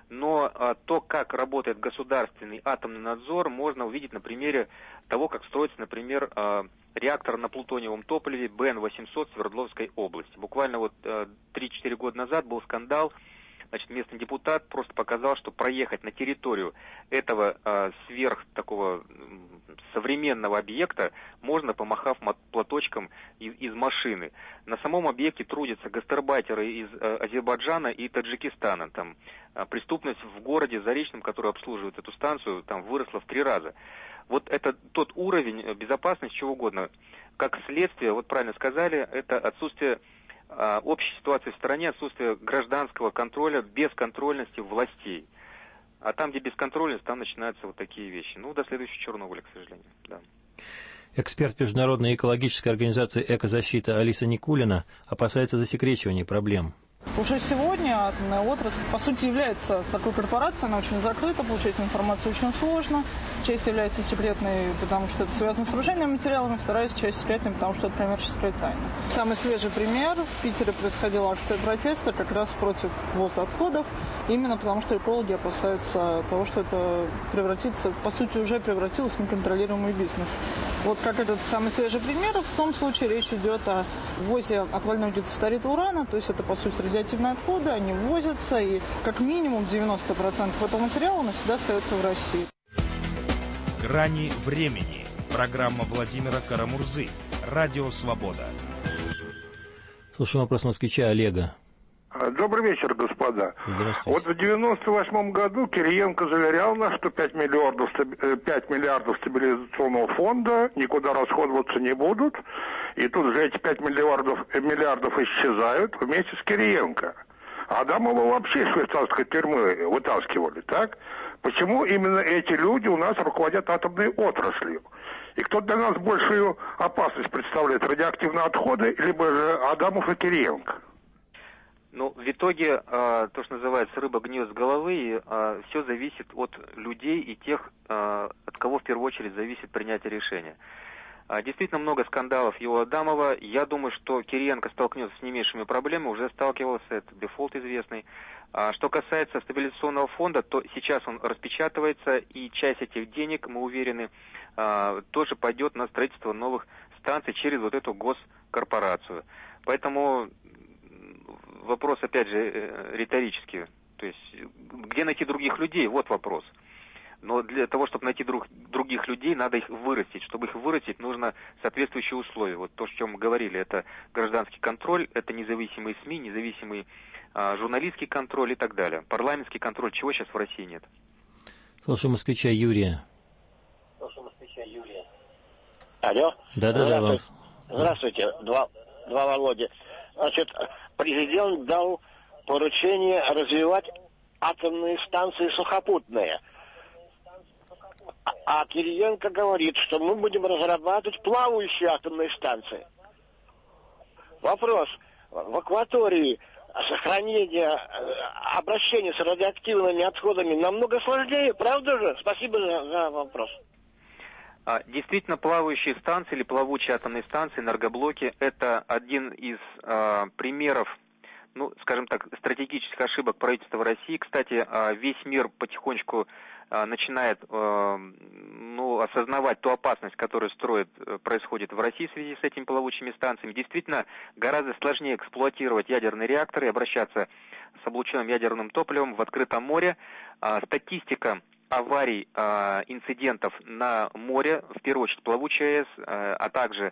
Speaker 3: Но то, как работает государственный атомный надзор, можно увидеть на примере того, как строится, например, реактор на плутониевом топливе Бэ Эн восемьсот в Свердловской области. Буквально вот три-четыре года назад был скандал. Значит, местный депутат просто показал, что проехать на территорию этого э, сверх такого современного объекта можно, помахав платочком из, из машины. На самом объекте трудятся гастарбайтеры из э, Азербайджана и Таджикистана. Там э, преступность в городе Заречном, который обслуживает эту станцию, там выросла в три раза. Вот это тот уровень безопасности, чего угодно. Как следствие, вот правильно сказали, это отсутствие общей ситуации в стране, отсутствие гражданского контроля, бесконтрольности властей. А там, где бесконтрольность, там начинаются вот такие вещи. Ну, до следующего Чернобыля, к сожалению. Да.
Speaker 2: Эксперт Международной экологической организации «Экозащита» Алиса Никулина опасается засекречивания проблем.
Speaker 20: Уже сегодня атомная отрасль, по сути, является такой корпорацией, она очень закрыта, получать информацию очень сложно. Часть является секретной, потому что это связано с оружейными материалами, вторая часть секретной, потому что это коммерческая тайна. Самый свежий пример. В Питере происходила акция протеста как раз против ввоза отходов, именно потому что экологи опасаются того, что это превратится, по сути, уже превратилось в неконтролируемый бизнес. Вот как этот самый свежий пример, в том случае речь идет о ввозе отвального гидрофторида урана, то есть это, по сути, радиоактивные отходы, они ввозятся, и как минимум девяносто процентов этого материала навсегда остается в России.
Speaker 1: «Грани времени». Программа Владимира Карамурзы. Радио «Свобода».
Speaker 2: Слушаем вопрос москвича Олега.
Speaker 18: Добрый вечер, господа.
Speaker 2: Здравствуйте.
Speaker 18: Вот в девяносто восьмом году Кириенко заверял нас, что пять миллиардов, пять миллиардов стабилизационного фонда никуда расходоваться не будут. И тут же эти пять миллиардов, миллиардов исчезают вместе с Кириенко. Адамова вообще из швейцарской тюрьмы вытаскивали, так? Почему именно эти люди у нас руководят атомной отраслью? И кто для нас большую опасность представляет? Радиоактивные отходы, либо же Адамов и Кириенко?
Speaker 3: Ну, в итоге, э, то, что называется рыба гниет с головы, и э, все зависит от людей и тех, э, от кого в первую очередь зависит принятие решения. Э, действительно много скандалов и у Адамова. Я думаю, что Кириенко столкнется с не меньшими проблемами, уже сталкивался, это дефолт известный. А что касается стабилизационного фонда, то сейчас он распечатывается, и часть этих денег, мы уверены, э, тоже пойдет на строительство новых станций через вот эту госкорпорацию. Поэтому вопрос, опять же, риторический. То есть, где найти других людей? Вот вопрос. Но для того, чтобы найти друг, других людей, надо их вырастить. Чтобы их вырастить, нужно соответствующие условия. Вот то, о чем мы говорили, это гражданский контроль, это независимые СМИ, независимый а, журналистский контроль и так далее. Парламентский контроль, чего сейчас в России нет.
Speaker 2: Слушаем москвича Юрия.
Speaker 21: Слушаем москвича Юрия. Алло?
Speaker 2: Да-да-да.
Speaker 21: Здравствуйте. Здравствуйте, два, два Володя. Значит, президент дал поручение развивать атомные станции сухопутные. А Кириенко говорит, что мы будем разрабатывать плавающие атомные станции. Вопрос. В акватории сохранение, обращение с радиоактивными отходами намного сложнее, правда же? Спасибо за, за вопрос.
Speaker 3: Действительно, плавающие станции или плавучие атомные станции, энергоблоки, это один из э, примеров, ну, скажем так, стратегических ошибок правительства России. Кстати, э, весь мир потихонечку э, начинает э, ну, осознавать ту опасность, которая строит, э, происходит в России в связи с этими плавучими станциями. Действительно, гораздо сложнее эксплуатировать ядерные реакторы и обращаться с облученным ядерным топливом в открытом море. Э, статистика аварий, э, инцидентов на море, в первую очередь плавучая АЭС, э, а также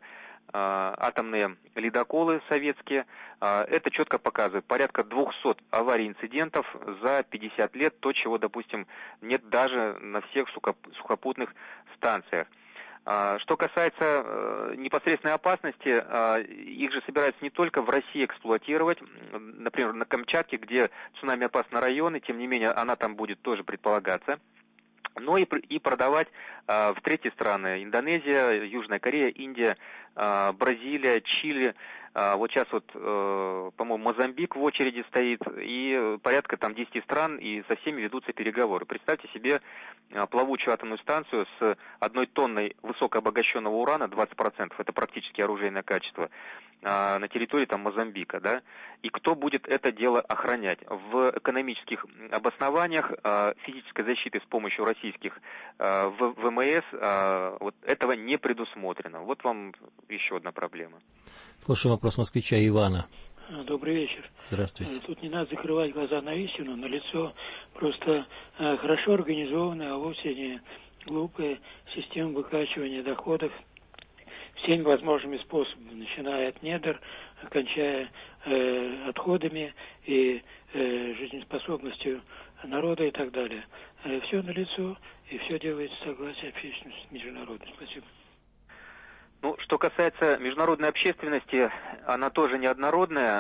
Speaker 3: атомные ледоколы советские. Это четко показывает порядка двухсот аварий, инцидентов за пятьдесят лет, то, чего, допустим, нет даже на всех сухопутных станциях. Что касается непосредственной опасности, их же собираются не только в России эксплуатировать, например, на Камчатке, где цунами опасны районы, тем не менее она там будет тоже предполагаться, но и, и продавать в третьи страны: Индонезия, Южная Корея, Индия, Бразилия, Чили. Вот сейчас вот, по-моему, Мозамбик в очереди стоит, и порядка там десяти стран, и со всеми ведутся переговоры. Представьте себе плавучую атомную станцию с одной тонной высокообогащенного урана, двадцать процентов, это практически оружейное качество, на территории там Мозамбика, да, и кто будет это дело охранять? В экономических обоснованиях физической защиты с помощью российских ВМС вот этого не предусмотрено. Вот вам еще одна проблема.
Speaker 2: Слушаем вопрос москвича Ивана.
Speaker 4: Добрый вечер.
Speaker 2: Здравствуйте.
Speaker 4: Тут не надо закрывать глаза на истину, на лицо просто э, хорошо организованная, а вовсе не глупая система выкачивания доходов всеми возможными способами, начиная от недр, кончая э, отходами и э, жизнеспособностью народа и так далее. Э, все на лицо, и все делается в согласии общественности международной. Спасибо.
Speaker 3: Ну, что касается международной общественности, она тоже неоднородная.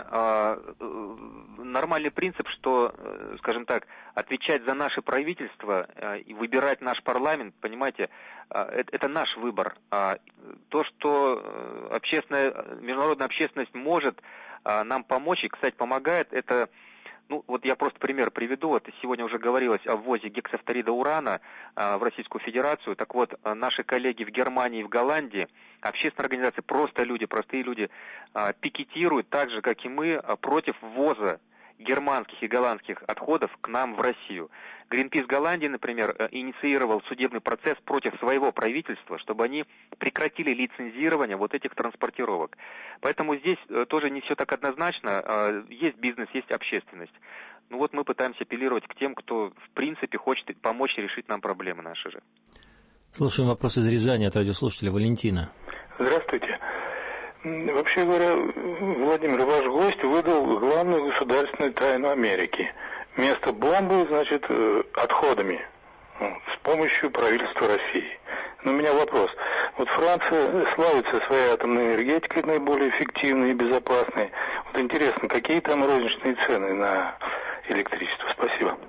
Speaker 3: Нормальный принцип, что, скажем так, отвечать за наше правительство и выбирать наш парламент, понимаете, это наш выбор. То, что общественная, международная общественность может нам помочь и, кстати, помогает, это... Ну, вот я просто пример приведу. Вот сегодня уже говорилось о ввозе гексафторида урана а, в Российскую Федерацию. Так вот, наши коллеги в Германии и в Голландии, общественные организации, просто люди, простые люди, а, пикетируют так же, как и мы, а, против ввоза германских и голландских отходов к нам в Россию. Гринпис Голландии, например, инициировал судебный процесс против своего правительства, чтобы они прекратили лицензирование вот этих транспортировок. Поэтому здесь тоже не все так однозначно. Есть бизнес, есть общественность. Ну вот мы пытаемся апеллировать к тем, кто в принципе хочет помочь решить нам проблемы наши же.
Speaker 2: Слушаем вопрос из Рязани от радиослушателя Валентина.
Speaker 22: Здравствуйте. Вообще говоря, Владимир, ваш гость выдал главную государственную тайну Америки. Место бомбы, значит, отходами с помощью правительства России. Но у меня вопрос. Вот Франция славится своей атомной энергетикой, наиболее эффективной и безопасной. Вот интересно, какие там розничные цены на электричество? Спасибо.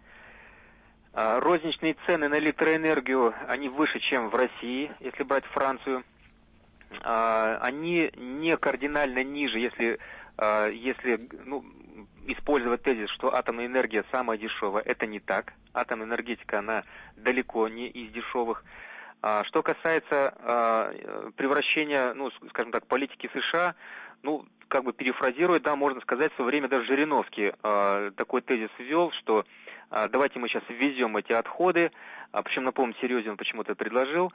Speaker 3: Розничные цены на электроэнергию, они выше, чем в России, если брать Францию. Они не кардинально ниже, если, если ну, использовать тезис, что атомная энергия самая дешевая. Это не так. Атомная энергетика, она далеко не из дешевых. Что касается превращения, ну, скажем так, политики США, ну, как бы перефразируя, да, можно сказать, в свое время даже Жириновский такой тезис ввел, что давайте мы сейчас ввезем эти отходы, причем на полном серьезе он почему-то предложил,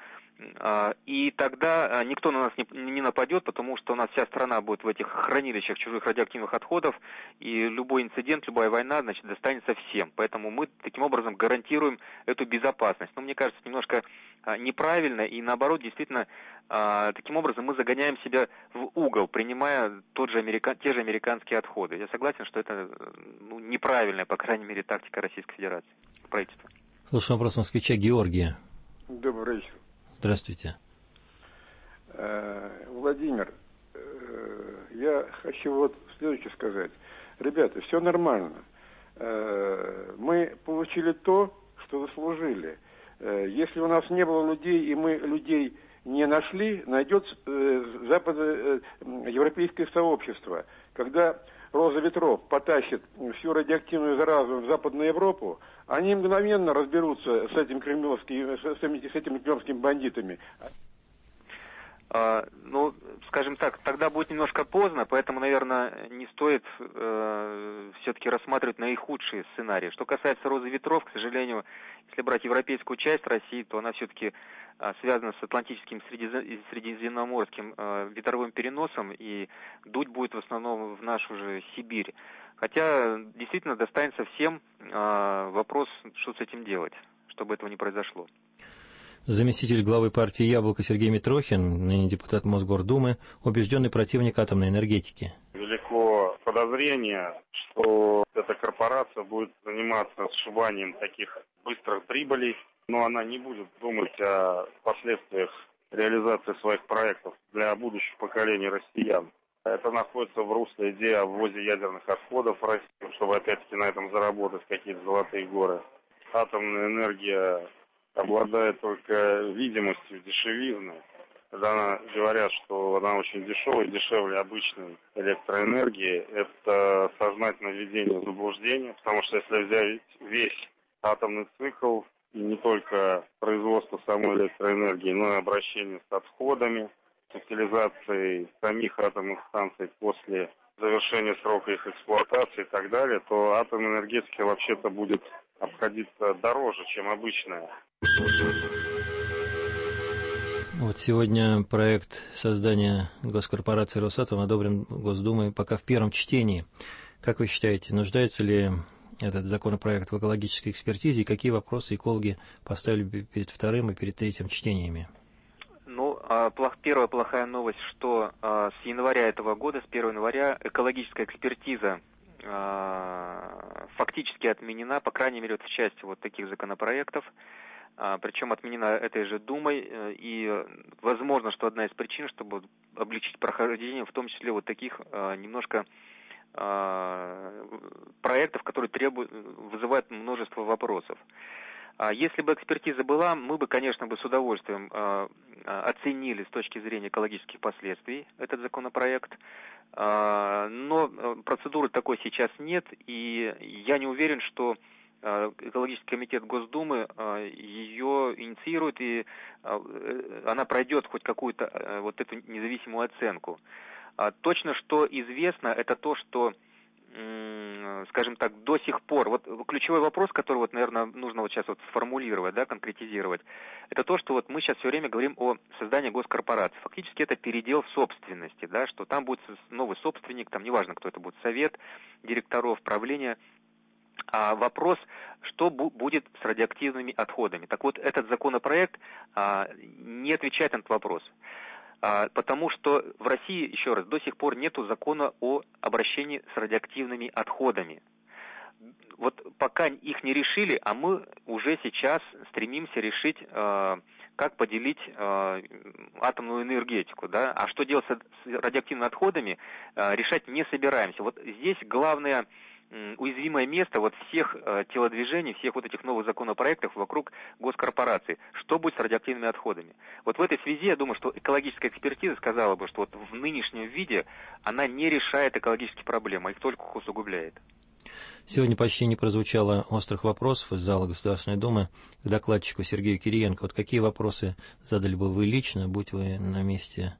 Speaker 3: и тогда никто на нас не, не нападет, потому что у нас вся страна будет в этих хранилищах чужих радиоактивных отходов, и любой инцидент, любая война, значит, достанется всем. Поэтому мы таким образом гарантируем эту безопасность. Но мне кажется, немножко неправильно, и наоборот, действительно, таким образом мы загоняем себя в угол, принимая тот же американ, те же американские отходы. Я согласен, что это ну, неправильная, по крайней мере, тактика Российской Федерации, правительства.
Speaker 2: Слушаем вопрос москвича Георгия.
Speaker 23: Добрый вечер.
Speaker 2: Здравствуйте.
Speaker 23: Владимир, я хочу вот следующее сказать. Ребята, все нормально. Мы получили то, что заслужили. Если у нас не было людей, и мы людей не нашли, найдется западноевропейское сообщество. Когда Роза ветров потащит всю радиоактивную заразу в Западную Европу, они мгновенно разберутся с этим кремлевским, с этими, с этими кремлевскими бандитами.
Speaker 3: А, ну, скажем так, тогда будет немножко поздно, поэтому, наверное, не стоит э, все-таки рассматривать наихудшие сценарии. Что касается Розы ветров, к сожалению, если брать европейскую часть России, то она все-таки э, связана с Атлантическим и Средиземноморским э, ветровым переносом, и дуть будет в основном в нашу же Сибирь. Хотя, действительно, достанется всем. Э, вопрос, что с этим делать, чтобы этого не произошло.
Speaker 2: Заместитель главы партии «Яблоко» Сергей Митрохин, ныне депутат Мосгордумы, убежденный противник атомной энергетики.
Speaker 5: Велико подозрение, что эта корпорация будет заниматься сшибанием таких быстрых прибылей, но она не будет думать о последствиях реализации своих проектов для будущих поколений россиян. Это находится в русле идеи о ввозе ядерных отходов в Россию, чтобы опять-таки на этом заработать какие-то золотые горы. Атомная энергия обладает только видимостью дешевизны. Когда она, говорят, что она очень дешевая, дешевле обычной электроэнергии, это сознательное введение в заблуждение, потому что если взять весь атомный цикл, и не только производство самой электроэнергии, но и обращение с отходами, с утилизацией самих атомных станций после завершения срока их эксплуатации и так далее, то атомная энергетика вообще-то будет обходиться дороже, чем обычная.
Speaker 2: Вот сегодня проект создания госкорпорации «Росатом» одобрен Госдумой пока в первом чтении. Как вы считаете, нуждается ли этот законопроект в экологической экспертизе, и какие вопросы экологи поставили перед вторым и перед третьим чтениями?
Speaker 3: Ну, первая плохая новость, что с января этого года, с первого января, экологическая экспертиза фактически отменена, по крайней мере, вот в части вот таких законопроектов. Причем отменена этой же Думой, и возможно, что одна из причин, чтобы облегчить прохождение, в том числе вот таких немножко проектов, которые требуют, вызывают множество вопросов. Если бы экспертиза была, мы бы, конечно, бы с удовольствием оценили с точки зрения экологических последствий этот законопроект, но процедуры такой сейчас нет, и я не уверен, что экологический комитет Госдумы ее инициирует, и она пройдет хоть какую-то вот эту независимую оценку. Точно, что известно, это то, что, скажем так, до сих пор, вот ключевой вопрос, который, вот, наверное, нужно вот сейчас вот сформулировать, да, конкретизировать, это то, что вот мы сейчас все время говорим о создании госкорпорации. Фактически это передел в собственности, да, что там будет новый собственник, там неважно, кто это будет, совет директоров, правление. А вопрос, что бу- будет с радиоактивными отходами. Так вот, этот законопроект а, не отвечает на этот вопрос. А, потому что в России, еще раз, до сих пор нету закона о обращении с радиоактивными отходами. Вот пока их не решили, а мы уже сейчас стремимся решить, а, как поделить а, атомную энергетику. Да? А что делать с радиоактивными отходами, а, решать не собираемся. Вот здесь главное уязвимое место вот всех э, телодвижений, всех вот этих новых законопроектов вокруг госкорпораций. Что будет с радиоактивными отходами? Вот в этой связи я думаю, что экологическая экспертиза сказала бы, что вот в нынешнем виде она не решает экологические проблемы, а их только усугубляет.
Speaker 2: Сегодня почти не прозвучало острых вопросов из зала Государственной Думы к докладчику Сергею Кириенко. Вот какие вопросы задали бы вы лично, будь вы на месте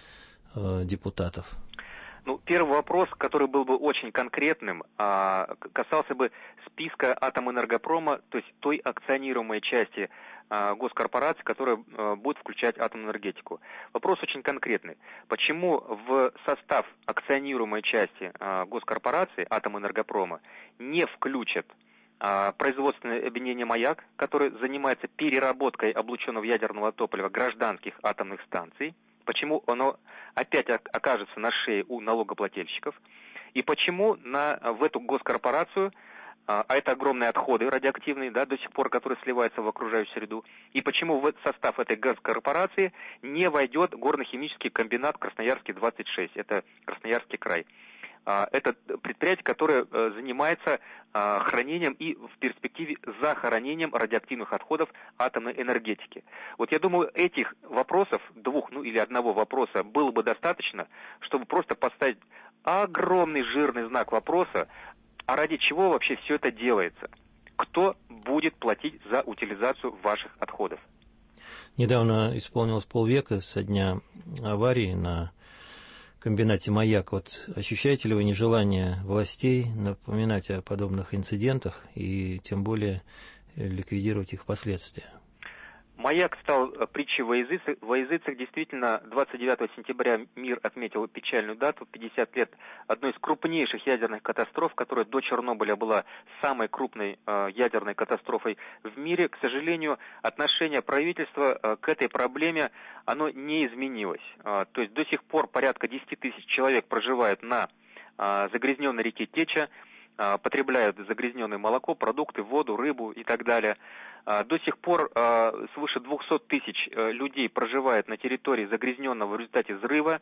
Speaker 2: э, депутатов?
Speaker 3: Ну, первый вопрос, который был бы очень конкретным, касался бы списка Атомэнергопрома, то есть той акционируемой части госкорпорации, которая будет включать атомную энергетику. Вопрос очень конкретный. Почему в состав акционируемой части госкорпорации Атомэнергопрома не включат производственное объединение «Маяк», которое занимается переработкой облученного ядерного топлива гражданских атомных станций? Почему оно опять окажется на шее у налогоплательщиков, и почему на, в эту госкорпорацию, а, а это огромные отходы радиоактивные, да, до сих пор, которые сливаются в окружающую среду, и почему в состав этой госкорпорации не войдет горно-химический комбинат Красноярский двадцать шесть, это Красноярский край. Это предприятие, которое занимается хранением и в перспективе захоронением радиоактивных отходов атомной энергетики. Вот я думаю, этих вопросов, двух, ну или одного вопроса, было бы достаточно, чтобы просто поставить огромный жирный знак вопроса, а ради чего вообще все это делается? Кто будет платить за утилизацию ваших отходов?
Speaker 2: Недавно исполнилось полвека со дня аварии на комбинате «Маяк». Вот ощущаете ли вы нежелание властей напоминать о подобных инцидентах и тем более ликвидировать их последствия?
Speaker 3: Маяк стал притчей во языцах. Во языцах действительно двадцать девятого сентября мир отметил печальную дату, пятьдесят лет одной из крупнейших ядерных катастроф, которая до Чернобыля была самой крупной э, ядерной катастрофой в мире. К сожалению, отношение правительства э, к этой проблеме, оно не изменилось. Э, то есть до сих пор порядка десять тысяч человек проживают на э, загрязненной реке Теча, э, потребляют загрязненное молоко, продукты, воду, рыбу и так далее. До сих пор э, свыше двухсот тысяч э, людей проживает на территории загрязненного в результате взрыва.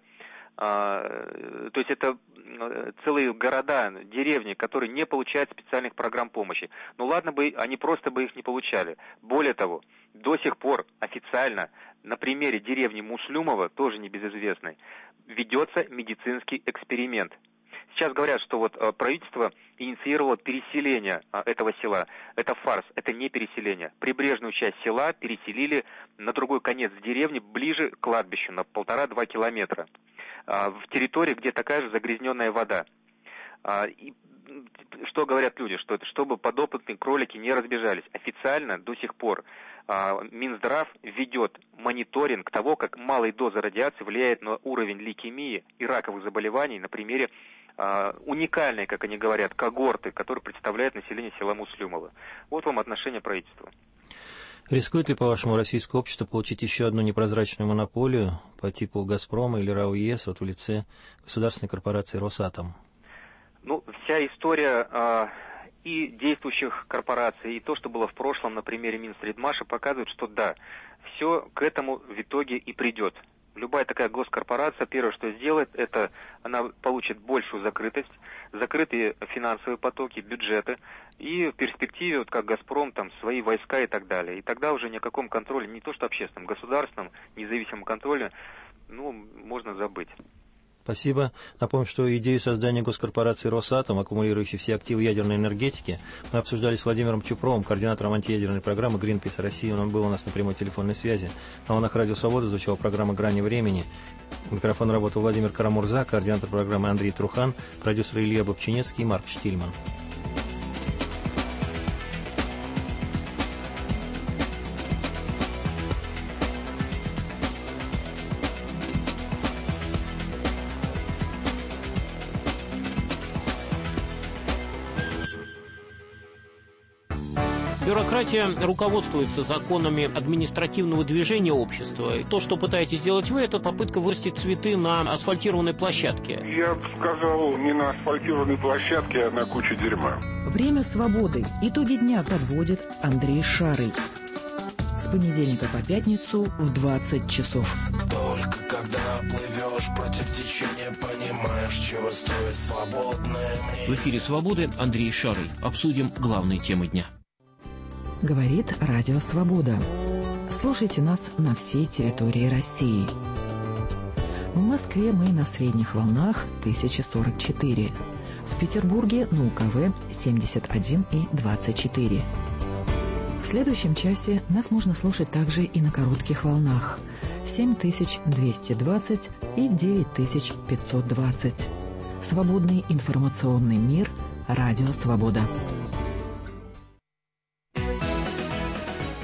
Speaker 3: Э, то есть это целые города, деревни, которые не получают специальных программ помощи. Ну ладно бы, они просто бы их не получали. Более того, до сих пор официально на примере деревни Муслюмова, тоже небезызвестной, ведется медицинский эксперимент. Сейчас говорят, что вот э, правительство инициировало переселение э, этого села. Это фарс, это не переселение. Прибрежную часть села переселили на другой конец деревни, ближе к кладбищу, на полтора-два километра, э, в территории, где такая же загрязненная вода. Э, и, что говорят люди? Что это, чтобы подопытные кролики не разбежались. Официально до сих пор э, Минздрав ведет мониторинг того, как малые дозы радиации влияют на уровень лейкемии и раковых заболеваний на примере Uh, уникальные, как они говорят, когорты, которые представляют население села Муслюмова. Вот вам отношение правительства.
Speaker 2: Рискует ли, по-вашему, российское общество получить еще одну непрозрачную монополию по типу «Газпрома» или РАО ЕС вот в лице государственной корпорации «Росатом»?
Speaker 3: Ну, вся история uh, и действующих корпораций, и то, что было в прошлом на примере Минстридмаша, показывает, что да, все к этому в итоге и придет. Любая такая госкорпорация, первое, что сделает, это она получит большую закрытость, закрытые финансовые потоки, бюджеты, и в перспективе, вот как «Газпром», там, свои войска и так далее. И тогда уже ни о каком контроле, не то что общественном, государственном, независимом контроле, ну, можно забыть.
Speaker 2: Спасибо. Напомню, что идею создания госкорпорации «Росатом», аккумулирующей все активы ядерной энергетики, мы обсуждали с Владимиром Чупровым, координатором антиядерной программы «Гринпис России». Он был у нас на прямой телефонной связи. На волнах Радио Свобода звучала программа «Грани времени». Микрофон работал Владимир Карамурза, координатор программы Андрей Трухан, продюсер Илья Бобчинецкий и Марк Штильман.
Speaker 6: Бюрократия руководствуется законами административного движения общества. И то, что пытаетесь сделать вы, это попытка вырастить цветы на асфальтированной площадке.
Speaker 7: Я бы сказал, не на асфальтированной площадке, а на куче дерьма.
Speaker 12: Время свободы. Итоги дня подводит Андрей Шарый. С понедельника по пятницу в двадцать часов.
Speaker 8: Только когда плывешь против течения, понимаешь, чего стоит свободное мнение.
Speaker 6: В эфире «Свободы» Андрей Шарый. Обсудим главные темы дня.
Speaker 12: Говорит Радио Свобода. Слушайте нас на всей территории России. В Москве мы на средних волнах тысяча сорок четыре. В Петербурге на УКВ семьдесят один и двадцать четыре. В следующем часе нас можно слушать также и на коротких волнах семь тысяч двести двадцать и девять тысяч пятьсот двадцать. Свободный информационный мир. Радио Свобода.